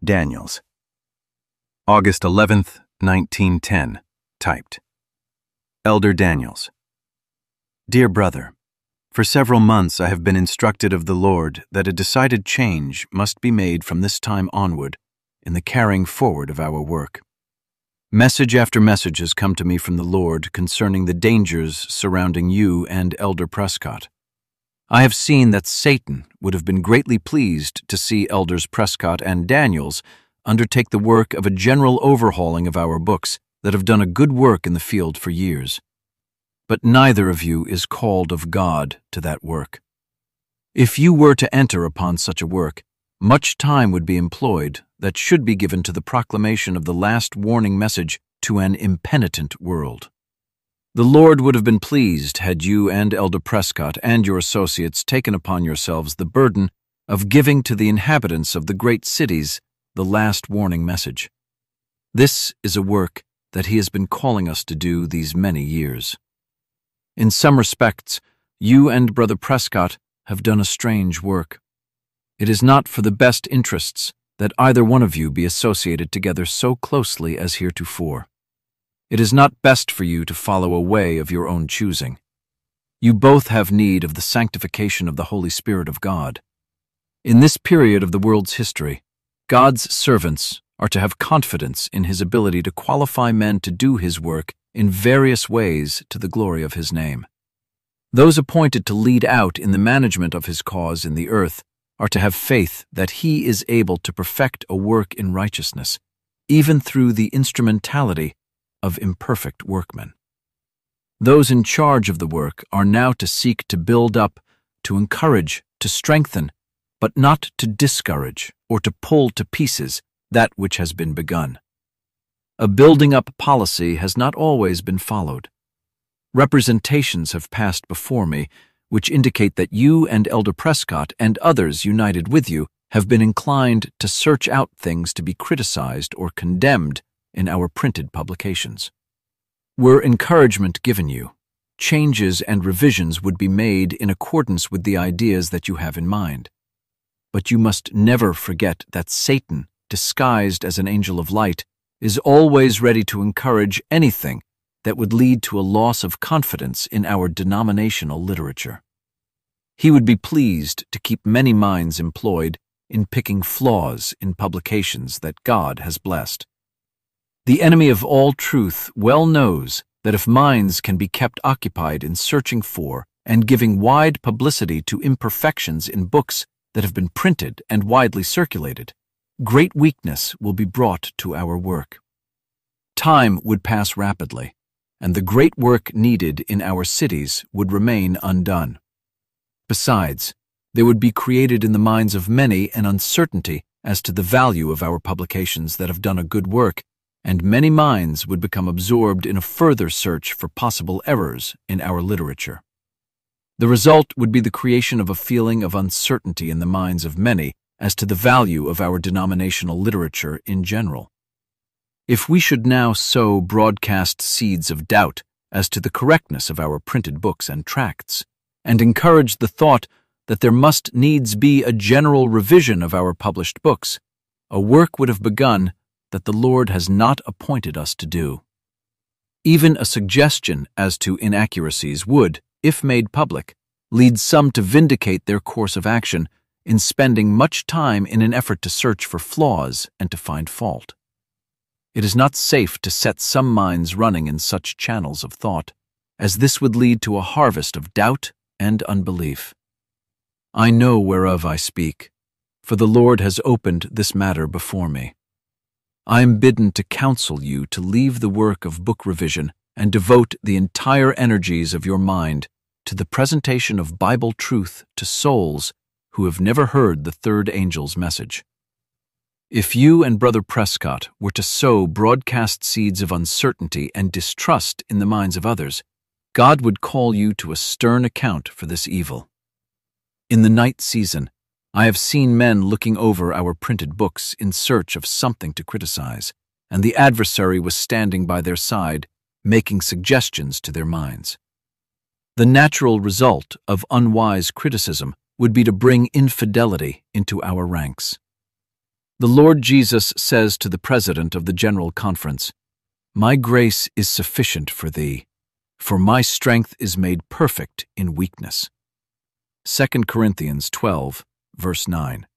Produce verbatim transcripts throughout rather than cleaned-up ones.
Daniels. August eleventh, nineteen ten. Typed. Elder Daniels. Dear brother, for several months I have been instructed of the Lord that a decided change must be made from this time onward in the carrying forward of our work. Message after message has come to me from the Lord concerning the dangers surrounding you and Elder Prescott. I have seen that Satan would have been greatly pleased to see Elders Prescott and Daniels undertake the work of a general overhauling of our books that have done a good work in the field for years. But neither of you is called of God to that work. If you were to enter upon such a work, much time would be employed that should be given to the proclamation of the last warning message to an impenitent world. The Lord would have been pleased had you and Elder Prescott and your associates taken upon yourselves the burden of giving to the inhabitants of the great cities the last warning message. This is a work that he has been calling us to do these many years. In some respects, you and Brother Prescott have done a strange work. It is not for the best interests that either one of you be associated together so closely as heretofore. It is not best for you to follow a way of your own choosing. You both have need of the sanctification of the Holy Spirit of God. In this period of the world's history, God's servants are to have confidence in his ability to qualify men to do his work in various ways to the glory of his name. Those appointed to lead out in the management of his cause in the earth are to have faith that he is able to perfect a work in righteousness, even through the instrumentality of imperfect workmen. Those in charge of the work are now to seek to build up, to encourage, to strengthen, but not to discourage or to pull to pieces that which has been begun. A building-up policy has not always been followed. Representations have passed before me which indicate that you and Elder Prescott and others united with you have been inclined to search out things to be criticized or condemned in our printed publications. Were encouragement given you, changes and revisions would be made in accordance with the ideas that you have in mind. But you must never forget that Satan, disguised as an angel of light, is always ready to encourage anything that would lead to a loss of confidence in our denominational literature. He would be pleased to keep many minds employed in picking flaws in publications that God has blessed. The enemy of all truth well knows that if minds can be kept occupied in searching for and giving wide publicity to imperfections in books that have been printed and widely circulated, great weakness will be brought to our work. Time would pass rapidly, and the great work needed in our cities would remain undone. Besides, there would be created in the minds of many an uncertainty as to the value of our publications that have done a good work, and many minds would become absorbed in a further search for possible errors in our literature. The result would be the creation of a feeling of uncertainty in the minds of many as to the value of our denominational literature in general. If we should now sow broadcast seeds of doubt as to the correctness of our printed books and tracts, and encourage the thought that there must needs be a general revision of our published books, a work would have begun that the Lord has not appointed us to do. Even a suggestion as to inaccuracies would, if made public, lead some to vindicate their course of action in spending much time in an effort to search for flaws and to find fault. It is not safe to set some minds running in such channels of thought, as this would lead to a harvest of doubt and unbelief. I know whereof I speak, for the Lord has opened this matter before me. I am bidden to counsel you to leave the work of book revision and devote the entire energies of your mind to the presentation of Bible truth to souls who have never heard the third angel's message. If you and Brother Prescott were to sow broadcast seeds of uncertainty and distrust in the minds of others, God would call you to a stern account for this evil. In the night season, I have seen men looking over our printed books in search of something to criticize, and the adversary was standing by their side, making suggestions to their minds. The natural result of unwise criticism would be to bring infidelity into our ranks. The Lord Jesus says to the President of the General Conference, "My grace is sufficient for thee, for my strength is made perfect in weakness." Second Corinthians twelve, verse nine.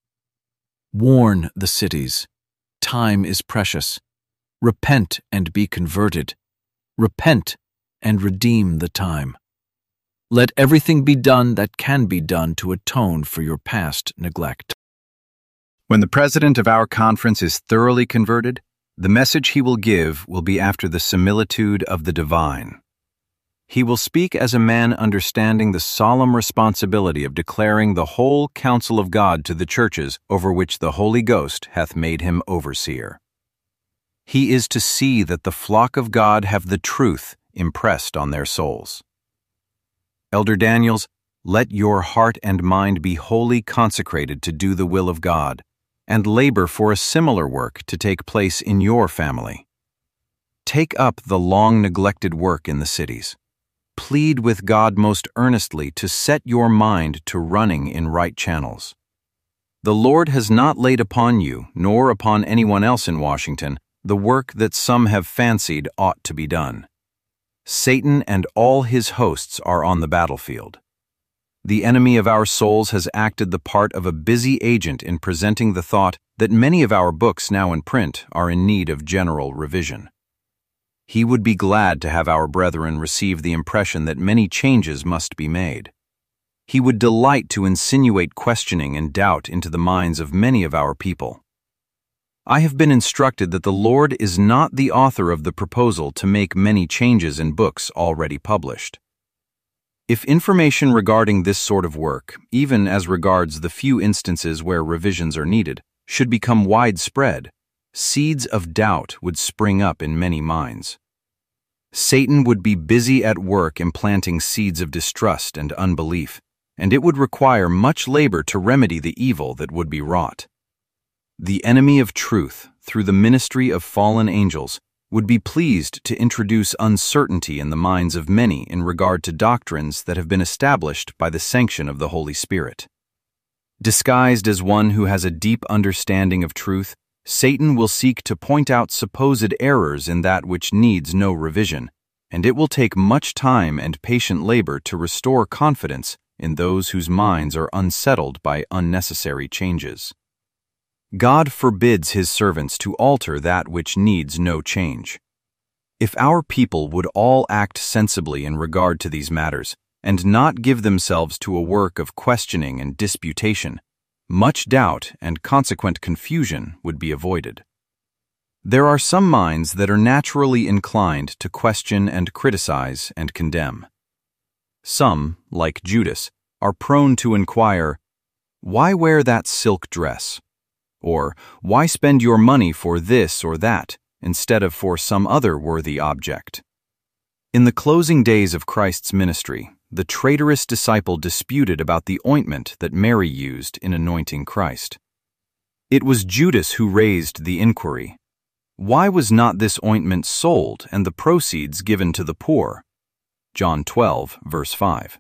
Warn the cities. Time is precious. Repent and be converted. Repent and redeem the time. Let everything be done that can be done to atone for your past neglect. When the president of our conference is thoroughly converted, the message he will give will be after the similitude of the divine. He will speak as a man understanding the solemn responsibility of declaring the whole counsel of God to the churches over which the Holy Ghost hath made him overseer. He is to see that the flock of God have the truth impressed on their souls. Elder Daniels, let your heart and mind be wholly consecrated to do the will of God, and labor for a similar work to take place in your family. Take up the long-neglected work in the cities. Plead with God most earnestly to set your mind to running in right channels. The Lord has not laid upon you, nor upon anyone else in Washington, the work that some have fancied ought to be done. Satan and all his hosts are on the battlefield. The enemy of our souls has acted the part of a busy agent in presenting the thought that many of our books now in print are in need of general revision. He would be glad to have our brethren receive the impression that many changes must be made. He would delight to insinuate questioning and doubt into the minds of many of our people. I have been instructed that the Lord is not the author of the proposal to make many changes in books already published. If information regarding this sort of work, even as regards the few instances where revisions are needed, should become widespread, seeds of doubt would spring up in many minds. Satan would be busy at work implanting seeds of distrust and unbelief, and it would require much labor to remedy the evil that would be wrought. The enemy of truth, through the ministry of fallen angels, would be pleased to introduce uncertainty in the minds of many in regard to doctrines that have been established by the sanction of the Holy Spirit. Disguised as one who has a deep understanding of truth, Satan will seek to point out supposed errors in that which needs no revision, and it will take much time and patient labor to restore confidence in those whose minds are unsettled by unnecessary changes. God forbids his servants to alter that which needs no change. If our people would all act sensibly in regard to these matters, and not give themselves to a work of questioning and disputation, much doubt and consequent confusion would be avoided. There are some minds that are naturally inclined to question and criticize and condemn. Some, like Judas, are prone to inquire, "Why wear that silk dress?" Or, "Why spend your money for this or that, instead of for some other worthy object?" In the closing days of Christ's ministry, the traitorous disciple disputed about the ointment that Mary used in anointing Christ. It was Judas who raised the inquiry, "Why was not this ointment sold and the proceeds given to the poor?" John twelve, verse five.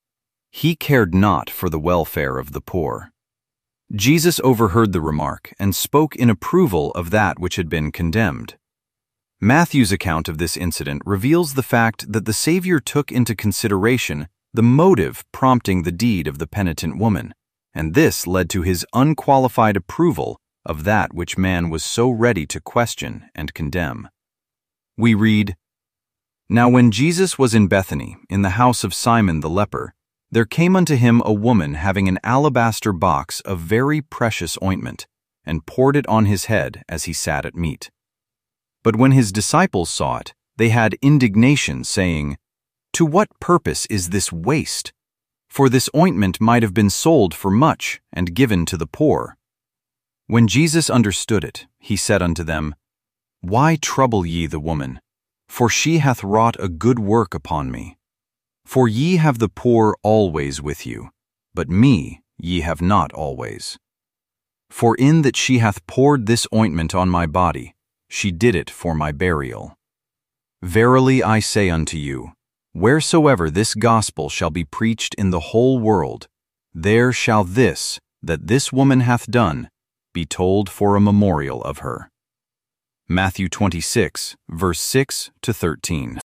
He cared not for the welfare of the poor. Jesus overheard the remark and spoke in approval of that which had been condemned. Matthew's account of this incident reveals the fact that the Savior took into consideration the motive prompting the deed of the penitent woman, and this led to his unqualified approval of that which man was so ready to question and condemn. We read, "Now when Jesus was in Bethany, in the house of Simon the leper, there came unto him a woman having an alabaster box of very precious ointment, and poured it on his head as he sat at meat. But when his disciples saw it, they had indignation, saying, To what purpose is this waste? For this ointment might have been sold for much, and given to the poor. When Jesus understood it, he said unto them, Why trouble ye the woman? For she hath wrought a good work upon me. For ye have the poor always with you, but me ye have not always. For in that she hath poured this ointment on my body, she did it for my burial. Verily I say unto you, wheresoever this gospel shall be preached in the whole world, there shall this, that this woman hath done, be told for a memorial of her. Matthew twenty-six, verse six to thirteen.